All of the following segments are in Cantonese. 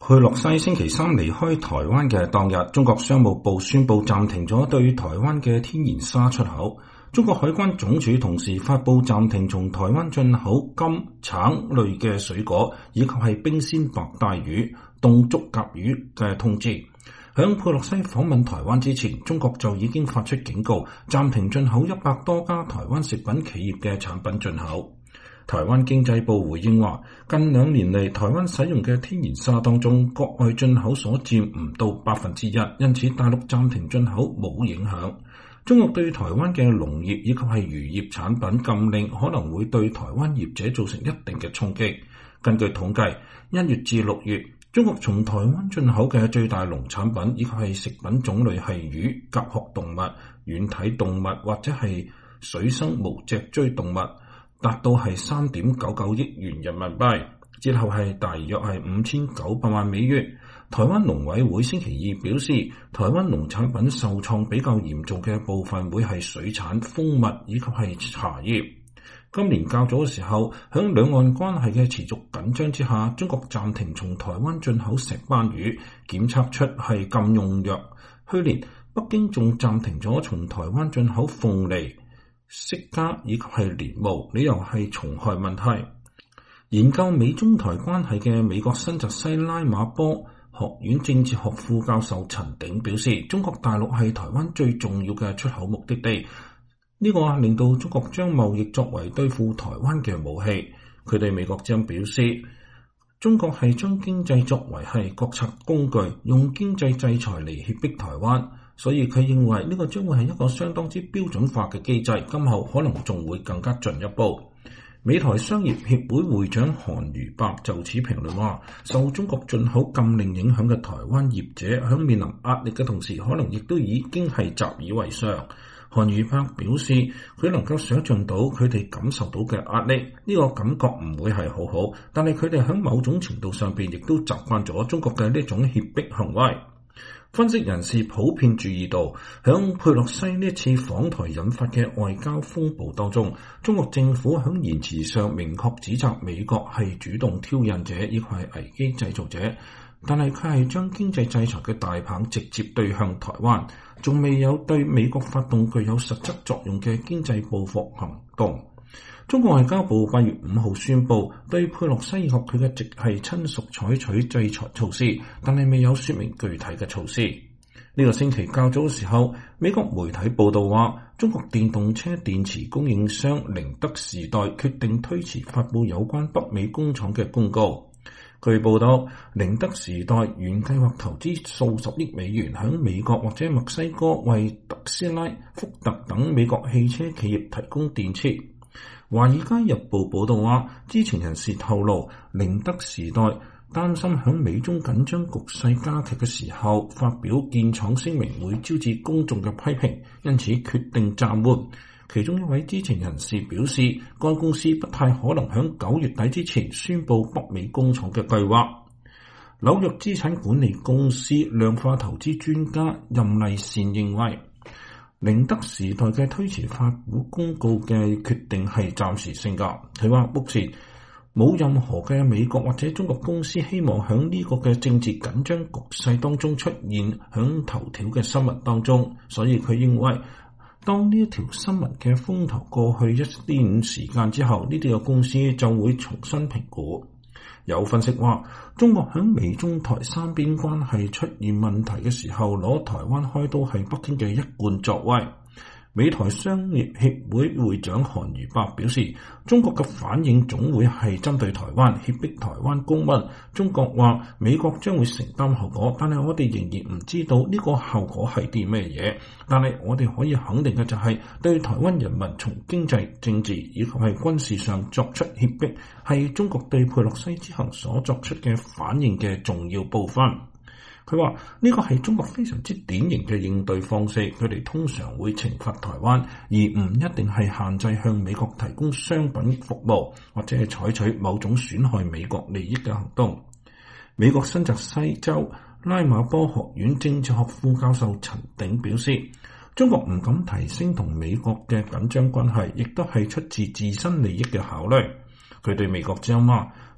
佩洛西星期三離開台灣嘅當日，中國商務部宣布暫停咗對台灣嘅天然砂出口。中國海關總署同時發布暫停從台灣進口柑、橙類嘅水果，以及係冰鮮白帶魚、凍竹筴魚嘅通知。響佩洛西訪問台灣之前，中國就已經發出警告，暫停進口100多家台灣食品企業嘅產品進口。台灣經濟部回應話，近2年嚟，台灣使用嘅天然砂當中，國外進口所佔唔到1%，因此大陸暫停進口冇影響。中國對台灣嘅農業以及係漁業產品禁令，可能會對台灣業者造成一定嘅衝擊。根據統計，1月至6月，中國從台灣進口嘅最大農產品以及係食品種類係魚、甲殼動物、軟體動物或者係水生無脊椎動物，達到係3.99億元人民幣，折合係大約係5900萬美元。台灣農委會星期二表示，台灣農產品受創比較嚴重嘅部分會係水產、蜂蜜以及係茶葉。今年較早嘅時候，響兩岸關係嘅持續緊張之下，中國暫停從台灣進口石斑魚，檢測出係禁用藥。去年北京仲暫停咗從台灣進口鳳梨、釋迦以及係蓮霧，理由係蟲害問題。研究美中台關係嘅美國新澤西拉馬波學院政治學副教授陳鼎表示，中國大陸係台灣最重要嘅出口目的地，呢個令到中國將貿易作為對付台灣嘅武器。佢對美國這樣表示，中國係將經濟作為係國策工具，用經濟制裁嚟脅迫台灣，所以佢認為呢個將會係一個相當之標準化嘅機制，今後可能仲會更加進一步。美台商業協會會長韓如伯就此評論話，受中國進口禁令影響嘅台灣業者響面臨壓力嘅同時，可能亦都已經係習以為常。韓如伯表示，佢能夠想象到佢哋感受到嘅壓力，呢個感覺唔會係好好，但係佢哋喺某種程度上邊亦都習慣咗中國嘅呢種脅迫行為。分析人士普遍注意到，響佩洛西呢次訪台引發嘅外交風暴當中，中國政府響言辭上明確指責美國係主動挑釁者，亦係危機製造者，但係佢係將經濟制裁嘅大棒直接對向台灣，仲未有對美國發動具有實質作用嘅經濟報復行動。中國外交部8月5號宣布對佩洛西及佢嘅直系親屬採取制裁措施，但係未有說明具體嘅措施。呢個星期較早嘅時候，美國媒體報道話，中國電動車電池供應商寧德時代決定推遲發布有關北美工廠嘅公告。據報道，寧德時代原計劃投資數十億美元響美國或者墨西哥為特斯拉、福特等美國汽車企業提供電池。華爾街日報報道話，知情人士透露，寧德時代擔心響美中緊張局勢加劇嘅時候，發表建廠聲明會招致公眾嘅批評，因此決定暫緩。其中一位知情人士表示，該公司不太可能響9月底之前宣布北美工廠嘅計劃。紐約資產管理公司量化投資專家任麗善認為，寧德時代嘅推遲發布公告嘅決定係暫時性㗎。佢話目前冇任何嘅美國或者中國公司希望響呢個嘅政治緊張局勢當中出現響頭條嘅新聞當中，所以佢認為當呢一條新聞嘅風頭過去一段時間之後，呢啲嘅公司就會重新評估。有分析話，中國響美中台三邊關係出現問題嘅時候，攞台灣開刀係北京嘅一貫作為。美台商業協會會長韓如伯表示，中國嘅反應總會係針對台灣，脅迫台灣公民。中國話美國將會承擔後果，但係我哋仍然唔知道呢個後果係啲咩嘢。但係我哋可以肯定嘅就係，對台灣人民從經濟、政治以及係軍事上作出脅迫，係中國對佩洛西之行所作出嘅反應嘅重要部分。佢話呢個係中國非常之典型嘅應對方式，佢哋通常會懲罰台灣，而唔一定係限制向美國提供商品服務，或者係採取某種損害美國利益嘅行動。美國新澤西州拉馬波學院政治學副教授陳鼎表示，中國唔敢提升同美國嘅緊張關係，亦都係出自自身利益嘅考慮。佢對美國這樣話，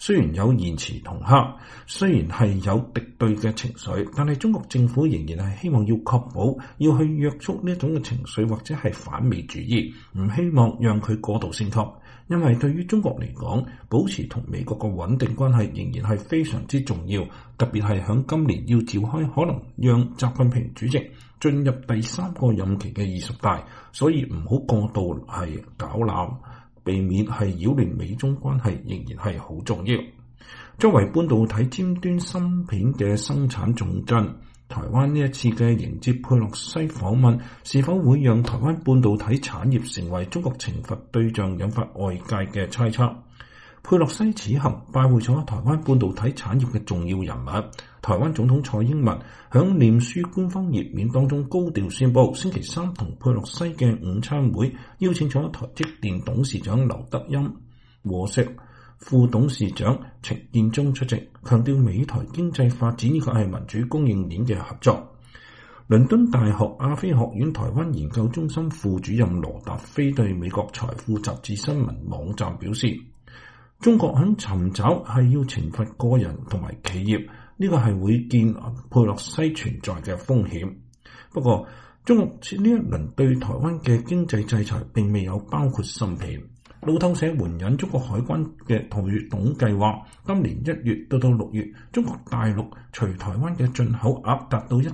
雖然有言辭恫嚇，雖然係有敵對嘅情緒，但係中國政府仍然係希望要確保要去約束呢種嘅情緒或者係反美主義，唔希望讓佢過度升級。因為對於中國嚟講，保持同美國嘅穩定關係仍然係非常之重要，特別係響今年要召開可能讓習近平主席進入第3個任期嘅20大，所以唔好過度係搞攬，避免係擾亂美中關係仍然係好重要。作為半導體尖端芯片嘅生產重鎮，台灣呢一次嘅迎接佩洛西訪問，是否會讓台灣半導體產業成為中國懲罰對象，引發外界嘅猜測。佩洛西此行拜會咗台灣半導體產業嘅重要人物，台灣總統蔡英文響臉書官方頁面當中高調宣布，星期三同佩洛西嘅午餐會邀請咗台積電董事長劉德音、和碩副董事長程建中出席，強調美台經濟發展呢個係民主供應鏈嘅合作。倫敦大學亞非學院台灣研究中心副主任羅達菲對美國財富雜誌新聞網站表示，中國喺尋找係要懲罰個人同埋企業，呢個係會見佩洛西存在嘅風險。不過，中國呢一輪對台灣嘅經濟制裁並未有包括芯片。路透社援引中國海關嘅統計話，今年1月到6月，中國大陸隨台灣嘅進口額達到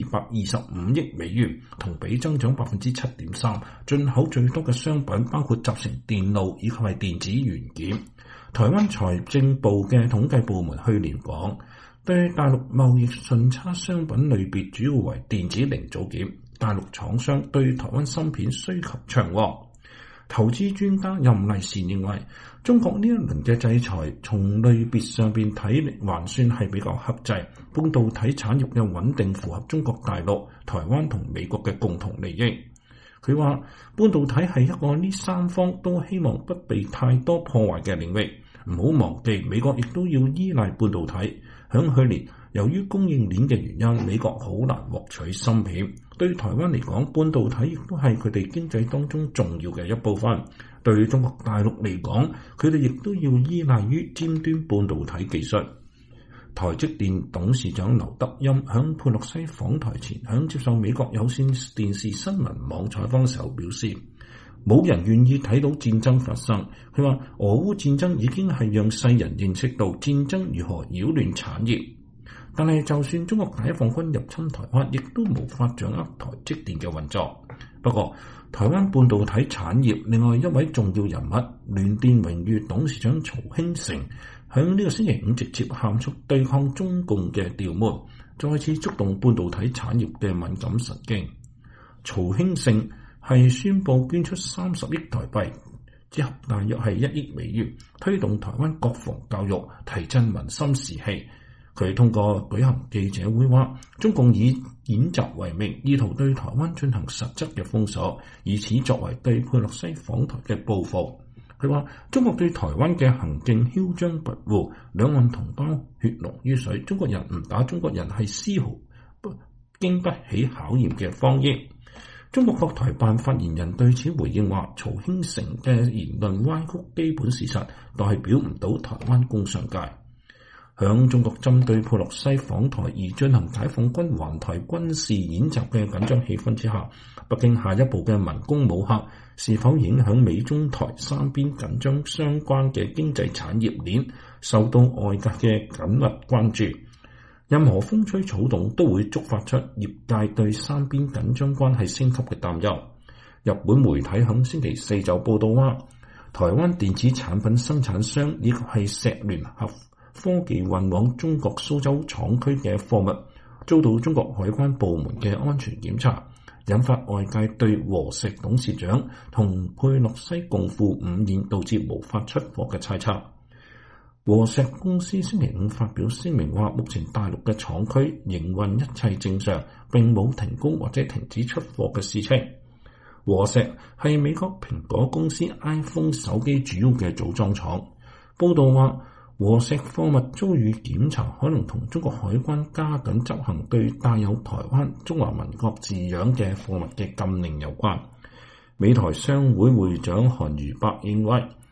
1225億美元，同比增長 7.3%。進口最多嘅商品包括集成電路以及係電子元件。台灣財政部嘅統計部門去年講，對大陸貿易順差商品類別主要為電子零組件，大陸廠商對台灣芯片需求暢旺。投資專家任麗善認為，中國呢一輪嘅制裁從類別上邊睇還算係比較克制，半導體產業嘅穩定符合中國大陸、台灣同美國嘅共同利益。佢話半導體係一個呢三方都希望不被太多破壞嘅領域，唔好忘記美國亦都要依賴半導體。響去年，由於供應鏈嘅原因，美國好難獲取芯片。對台灣嚟講，半導體亦都係佢哋經濟當中重要嘅一部分。對中國大陸嚟講，佢哋亦都要依賴於尖端半導體技術。台積電董事長劉德音響佩洛西訪台前，響接受美國有線電視新聞網採訪時候表示，冇人願意睇到戰爭發生。佢話俄烏戰爭已經係讓世人認識到戰爭如何擾亂產業。但係就算中國解放軍入侵台灣，亦都無法掌握台積電嘅運作。不過，台灣半導體產業另外一位重要人物聯電榮譽董事長曹興誠，響呢個星期五直接喊出對抗中共嘅調門，再次觸動半導體產業嘅敏感神經。曹興誠係宣布捐出30億台幣，折合大約係1億美元，推動台灣國防教育，提振民心士氣。佢通過舉行記者會話，中共以演習為名，意圖對台灣進行實質嘅封鎖，以此作為對佩洛西訪台嘅報復。佢話中國對台灣嘅行徑囂張跋扈，兩岸同胞血濃於水，中國人唔打中國人係絲毫經不起考驗嘅謊言。中國國台辦發言人對此回應話，曹興誠嘅言論歪曲基本事實，代表唔到台灣工商界。響中國針對佩洛西訪台而進行解放軍環台軍事演習嘅緊張氣氛之下，北京下一步嘅文攻武嚇是否影響美中台三邊緊張相關嘅經濟產業鏈，受到外界嘅緊密關注。任何風吹草動都會觸發出業界對三邊緊張關係升級嘅擔憂。日本媒體響星期四就報道話，台灣電子產品生產商以及係石聯合科技運往中國蘇州廠區嘅貨物遭到中國海關部門嘅安全檢查，引發外界對和碩董事長同佩洛西共赴午宴導致無法出貨嘅猜測。和碩公司星期五發表聲明話，目前大陸嘅廠區營運一切正常，並冇停工或者停止出貨嘅事情。和碩係美國蘋果公司 iPhone 手機主要嘅組裝廠。報道話，和碩貨物遭遇檢查，可能同中國海關加緊執行對帶有台灣中華民國字樣嘅貨物嘅禁令有關。美台商會會長韓如伯認為，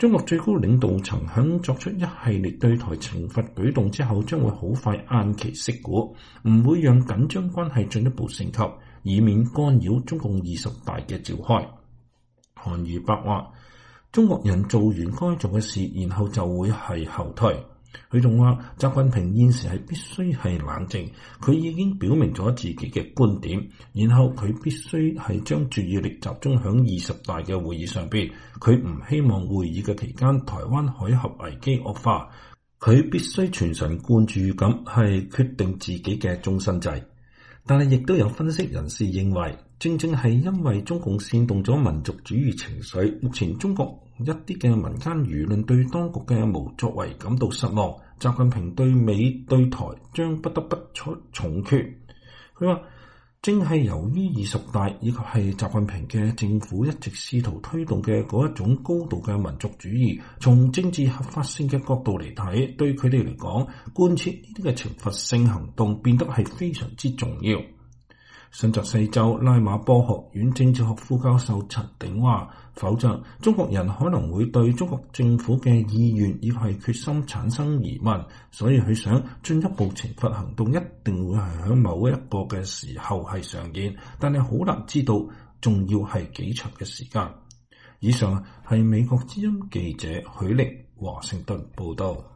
中國最高領導層響作出一系列對台懲罰舉動之後，將會好快偃旗息鼓，唔會讓緊張關係進一步升級，以免干擾中共20大嘅召開。韓如白話：中國人做完該做嘅事，然後就會係後退。佢仲話，習近平現時係必須係冷靜，佢已經表明咗自己嘅觀點，然後佢必須係將注意力集中響20大嘅會議上邊。佢唔希望會議嘅期間台灣海峽危機惡化，佢必須全神貫注咁係決定自己嘅終身制。但係亦都有分析人士認為，正正係因為中共煽動咗民族主義情緒，目前中國一啲嘅民間輿論對當局嘅無作為感到失望，習近平對美對台將不得不出重決。佢話正係由於20大以及係習近平嘅政府一直試圖推動嘅嗰一種高度嘅民族主義，從政治合法性嘅角度嚟睇，對佢哋嚟講，貫徹呢啲嘅懲罰性行動變得係非常之重要。新澤西州拉馬波學院政治學副教授陳鼎話，否則中國人可能會對中國政府嘅意願以及係決心產生疑問，所以佢想進一步懲罰行動一定會係喺某一個嘅時候係上演，但係好難知道仲要係幾長嘅時間。以上係美國之音記者許玲華盛頓報道。